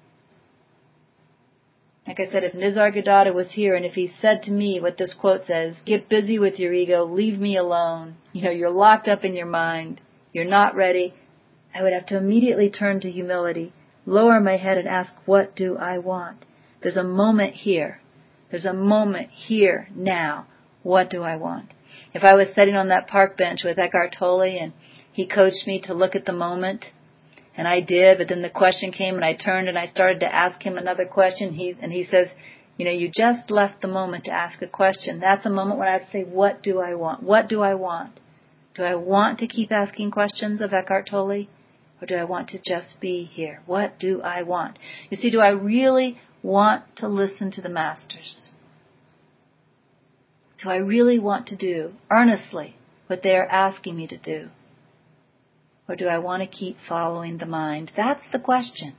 Like I said, if Nisargadatta was here and if he said to me what this quote says, get busy with your ego, leave me alone, you know, you're locked up in your mind, you're not ready, I would have to immediately turn to humility, lower my head and ask, what do I want? There's a moment here. There's a moment here, now. What do I want? If I was sitting on that park bench with Eckhart Tolle and he coached me to look at the moment, and I did, but then the question came and I turned and I started to ask him another question, he, and he says, you know, you just left the moment to ask a question. That's a moment when I'd say, what do I want? What do I want? Do I want to keep asking questions of Eckhart Tolle? Or do I want to just be here? What do I want? You see, do I really want to listen to the masters? Do I really want to do earnestly what they are asking me to do? Or do I want to keep following the mind? That's the question.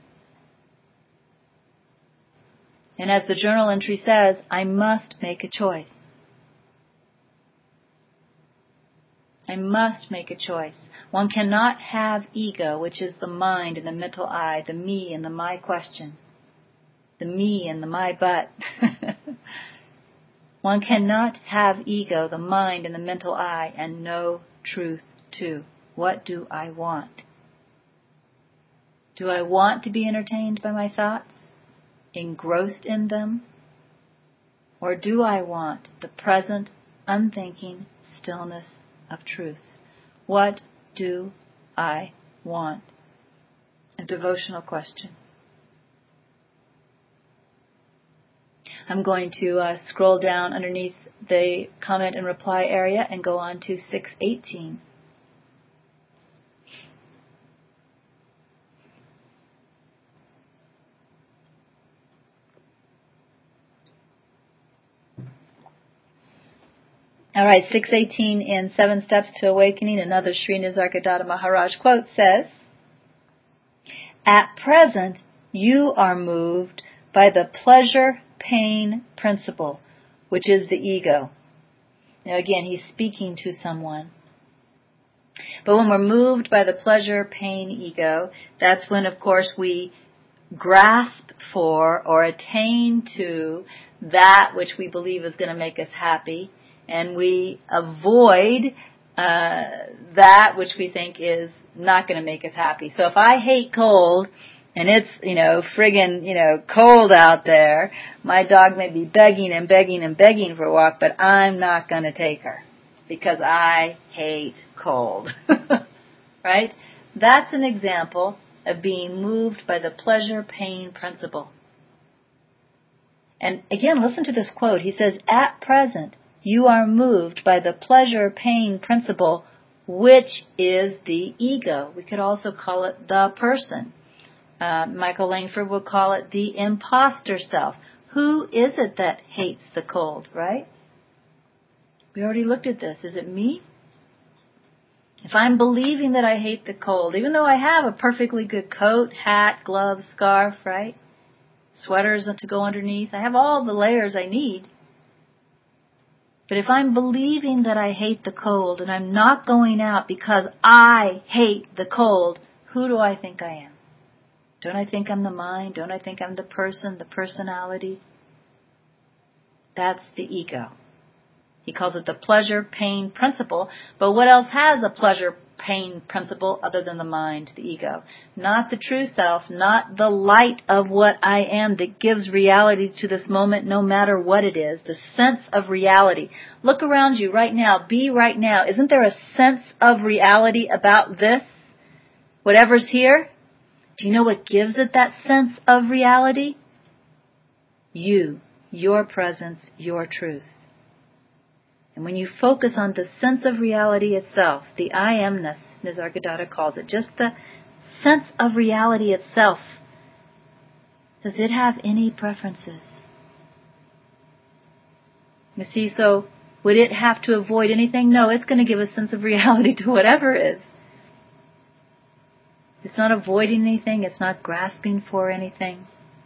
And as the journal entry says, I must make a choice. I must make a choice. One cannot have ego, which is the mind and the mental I, the me and the my question, the me and the my but. One cannot have ego, the mind and the mental I, and know truth too. What do I want? Do I want to be entertained by my thoughts, engrossed in them? Or do I want the present, unthinking stillness of truth? What do I want? A devotional question. I'm going to uh, scroll down underneath the comment and reply area and go on to six eighteen. All right, six eighteen in Seven Steps to Awakening, another Sri Nisargadatta Maharaj quote says, at present, you are moved by the pleasure-pain principle, which is the ego. Now again, he's speaking to someone. But when we're moved by the pleasure-pain ego, that's when, of course, we grasp for or attain to that which we believe is going to make us happy, and we avoid uh, that which we think is not going to make us happy. So if I hate cold, and it's, you know, friggin', you know, cold out there, my dog may be begging and begging and begging for a walk, but I'm not going to take her because I hate cold. Right? That's an example of being moved by the pleasure-pain principle. And again, listen to this quote. He says, at present, you are moved by the pleasure-pain principle, which is the ego. We could also call it the person. Uh, Michael Langford would call it the imposter self. Who is it that hates the cold, right? We already looked at this. Is it me? If I'm believing that I hate the cold, even though I have a perfectly good coat, hat, gloves, scarf, right? Sweaters to go underneath. I have all the layers I need. But if I'm believing that I hate the cold and I'm not going out because I hate the cold, who do I think I am? Don't I think I'm the mind? Don't I think I'm the person, the personality? That's the ego. He calls it the pleasure-pain principle. But what else has a pleasure-pain principle other than the mind, the ego? Not the true self, not the light of what I am that gives reality to this moment no matter what it is. The sense of reality. Look around you right now. Be right now. Isn't there a sense of reality about this? Whatever's here? Do you know what gives it that sense of reality? You, your presence, your truth. And when you focus on the sense of reality itself, the I amness, Nisargadatta calls it, just the sense of reality itself, does it have any preferences? You see, so would it have to avoid anything? No, it's going to give a sense of reality to whatever is. It's not avoiding anything. It's not grasping for anything.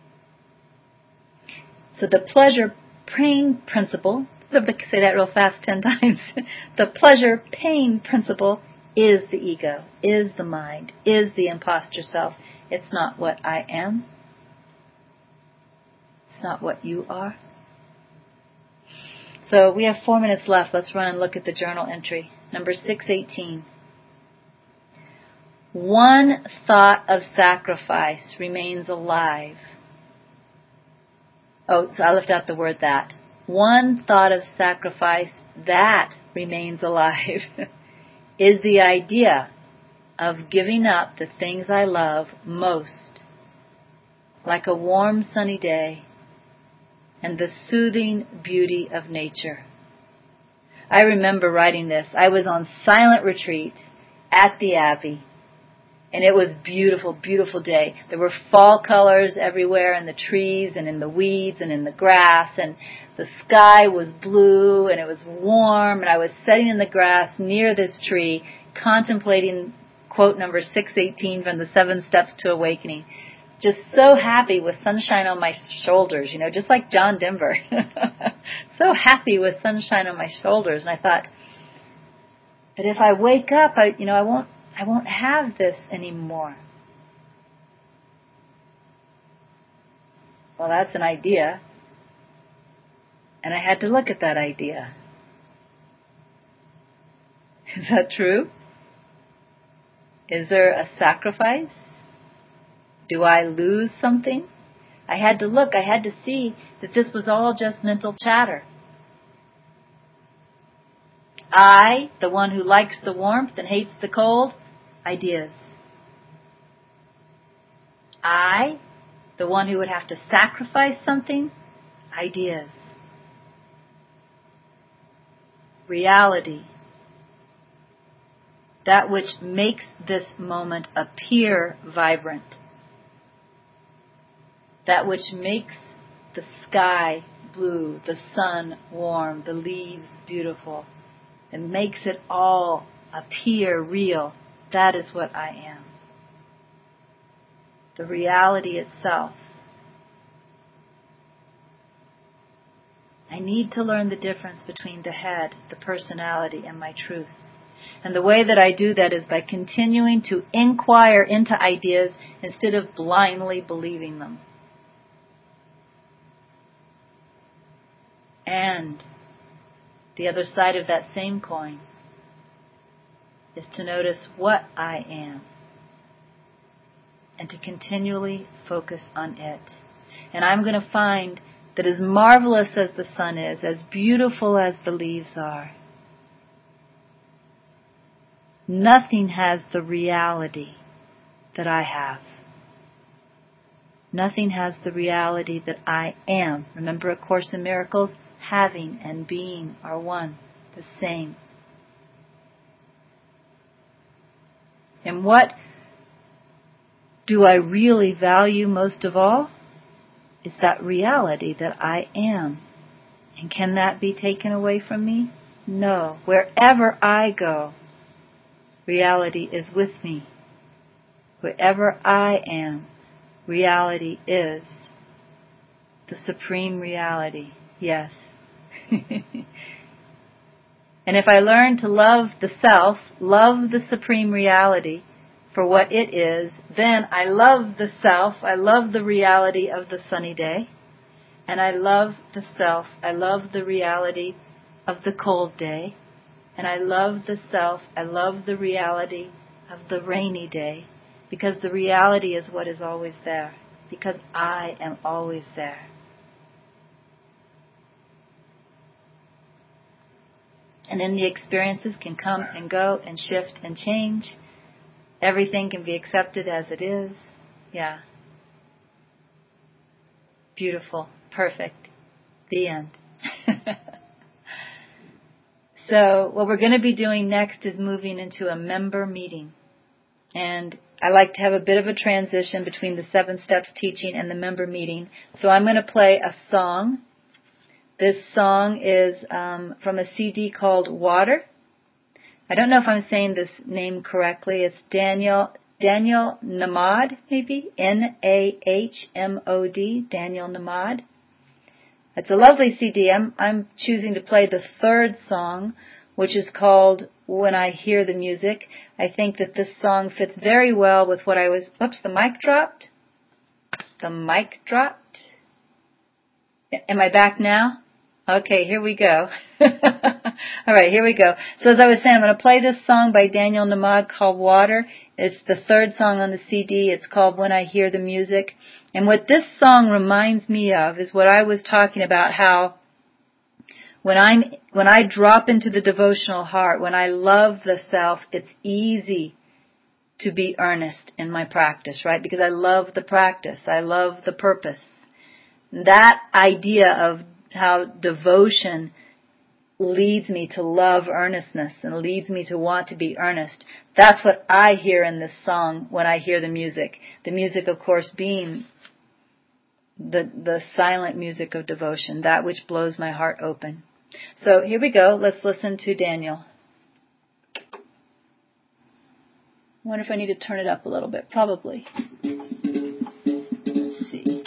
So the pleasure-pain principle, I'm going to say that real fast ten times. The pleasure-pain principle is the ego, is the mind, is the imposter self. It's not what I am. It's not what you are. So we have four minutes left. Let's run and look at the journal entry. Number six eighteen. One thought of sacrifice remains alive. Oh, so I left out the word that. One thought of sacrifice that remains alive is the idea of giving up the things I love most, like a warm sunny day and the soothing beauty of nature. I remember writing this. I was on silent retreat at the Abbey, and it was beautiful, beautiful day. There were fall colors everywhere in the trees and in the weeds and in the grass, and the sky was blue and it was warm, and I was sitting in the grass near this tree contemplating quote number six eighteen from the Seven Steps to Awakening. Just so happy with sunshine on my shoulders, you know, just like John Denver. So happy with sunshine on my shoulders. And I thought, but if I wake up, I, you know, I won't, I won't have this anymore. Well, that's an idea. And I had to look at that idea. Is that true? Is there a sacrifice? Do I lose something? I had to look. I had to see that this was all just mental chatter. I, the one who likes the warmth and hates the cold, ideas. I, the one who would have to sacrifice something, ideas. Reality. That which makes this moment appear vibrant. That which makes the sky blue, the sun warm, the leaves beautiful, and makes it all appear real. That is what I am. The reality itself. I need to learn the difference between the head, the personality, and my truth. And the way that I do that is by continuing to inquire into ideas instead of blindly believing them. And the other side of that same coin is to notice what I am and to continually focus on it. And I'm going to find that as marvelous as the sun is, as beautiful as the leaves are, nothing has the reality that I have. Nothing has the reality that I am. Remember A Course in Miracles? Having and being are one, the same. And what do I really value most of all? Is that reality that I am. And can that be taken away from me? No. Wherever I go, reality is with me. Wherever I am, reality is the supreme reality. Yes. And if I learn to love the self, love the supreme reality for what it is, then I love the self, I love the reality of the sunny day, and I love the self, I love the reality of the cold day, and I love the self, I love the reality of the rainy day, because the reality is what is always there, because I am always there. And then the experiences can come and go and shift and change. Everything can be accepted as it is. Yeah. Beautiful. Perfect. The end. So what we're going to be doing next is moving into a member meeting. And I like to have a bit of a transition between the seven steps teaching and the member meeting. So I'm going to play a song. This song is um, from a C D called Water. I don't know if I'm saying this name correctly. It's Daniel Daniel Nahmod, maybe N A H M O D. Daniel Nahmod. It's a lovely C D. I'm I'm choosing to play the third song, which is called When I Hear the Music. I think that this song fits very well with what I was... Oops, the mic dropped. The mic dropped. Am I back now? Okay, here we go. All right, here we go. So as I was saying, I'm going to play this song by Daniel Nahmod called Water. It's the third song on the C D. It's called When I Hear the Music. And what this song reminds me of is what I was talking about, how when I'm when I drop into the devotional heart, when I love the self, it's easy to be earnest in my practice, right? Because I love the practice. I love the purpose. That idea of how devotion leads me to love earnestness and leads me to want to be earnest. That's what I hear in this song when I hear the music. The music, of course, being the the silent music of devotion, that which blows my heart open. So here we go. Let's listen to Daniel. I wonder if I need to turn it up a little bit. Probably. Let's see.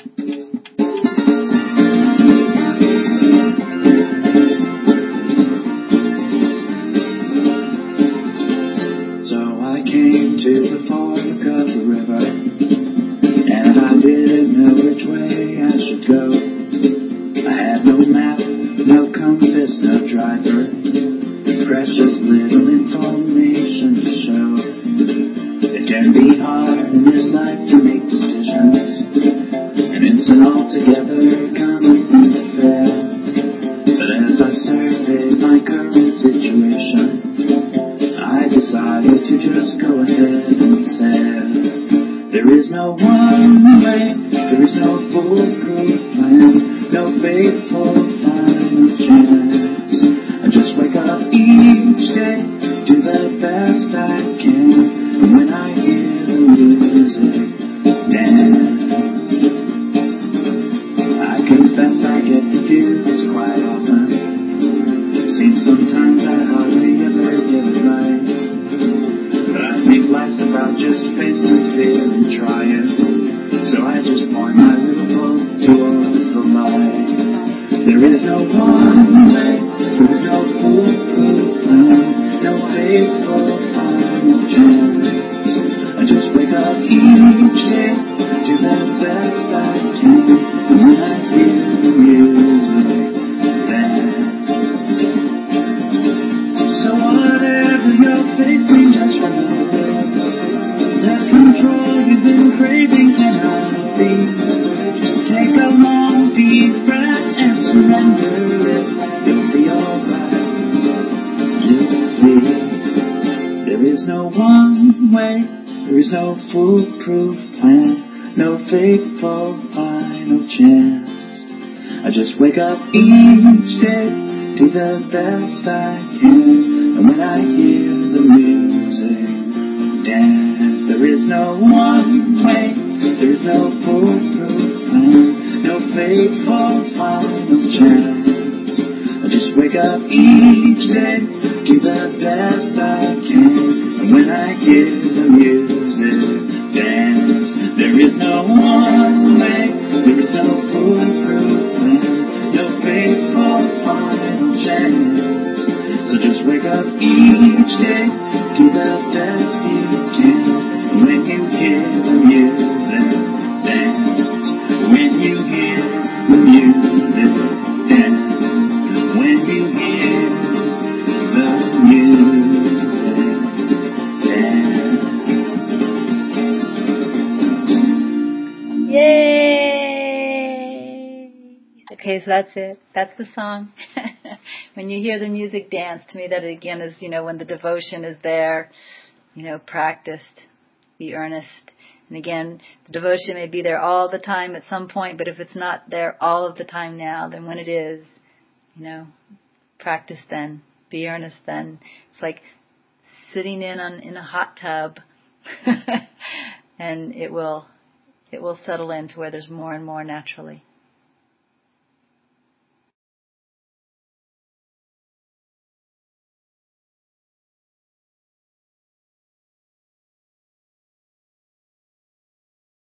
Came to the fork of the river, and I didn't know which way I should go. I had no map, no compass, no driver, precious little information to show. It can be hard in this life to make decisions, and it's an altogether common affair. But as I surveyed my current situation, I decided to just go ahead and say, there is no one way, there is no foolproof plan, no faithful final chance. I just wake up each day, do the best I can, and when I hear the music, dance. I confess I get confused quite often. Seems sometimes I hardly ever get it right. But I think life's about just facing fear and trying. So I just point my little boat towards the light. There is no one way, there is no foolproof plan, no faithful final chance. I just wake up each day, do the best I can, and when I hear the music, dance. So whatever you're facing, just remember, that control you've been craving cannot be. Just take a long, deep breath and surrender it. You'll be alright. You'll see. There is no one way, there is no foolproof plan, no faithful final chance. I just wake up each day, do the best I can, and when I hear the music, dance. There is no one way, there is no foolproof plan, no faithful final chance. I just wake up each day, do the best I can, and when I hear the music, dance. There is no one way, there is no foolproof plan, no faithful final chance. So just wake up each day, do the best you can. And when you hear the music, dance. When you hear the music, dance. When you hear the music, dance. Yay! Okay, so that's it. That's the song. When you hear the music, dance. To me, that again is, you know, when the devotion is there, you know, practiced, be earnest. And again, the devotion may be there all the time at some point, but if it's not there all of the time now, then when it is, you know, practice then, be earnest then. It's like sitting in on in a hot tub and it will it will settle in to where there's more and more naturally.